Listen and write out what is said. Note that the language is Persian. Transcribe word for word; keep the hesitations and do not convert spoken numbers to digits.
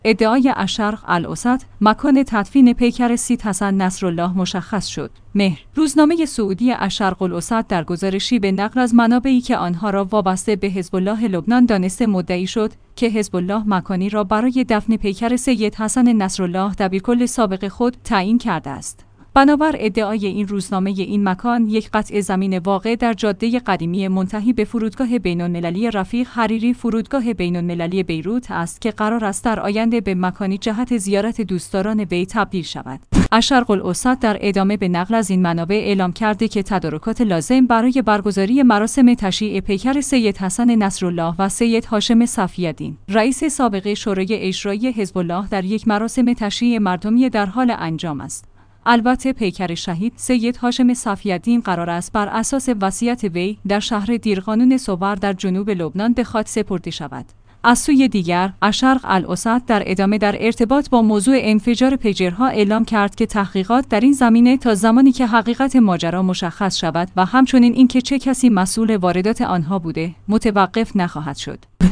ادعای الشرق الاوسط، مکان تدفین پیکر سید حسن نصرالله مشخص شد. مهر روزنامه سعودی الشرق الاوسط در گزارشی به نقل از منابعی که آنها را وابسته به حزب الله لبنان دانسته مدعی شد که حزب الله مکانی را برای دفن پیکر سید حسن نصرالله دبیرکل سابق خود تعیین کرده است. بنابر ادعای این روزنامه، این مکان یک قطع زمین واقع در جاده قدیمی منتهی به فرودگاه بین‌المللی رفیق حریری، فرودگاه بین‌المللی بیروت است که قرار است در آینده به مکانی جهت زیارت دوستداران وی تبدیل شود. الشرق الاوسط در ادامه به نقل از این منابع اعلام کرده که تدارکات لازم برای برگزاری مراسم تشییع پیکر سید حسن نصرالله و سید هاشم صفی‌الدین، رئیس سابق شورای اجرایی حزب الله، در یک مراسم تشییع مردمی در حال انجام است. البته پیکر شهید سید هاشم صفی‌الدین قرار است بر اساس وصیت وی در شهر دیرقانون صور در جنوب لبنان به خاک سپرده شود. از سوی دیگر، الشرق الاوسط در ادامه در ارتباط با موضوع انفجار پیجرها اعلام کرد که تحقیقات در این زمینه تا زمانی که حقیقت ماجرا مشخص شود و همچنین اینکه چه کسی مسئول واردات آنها بوده، متوقف نخواهد شد.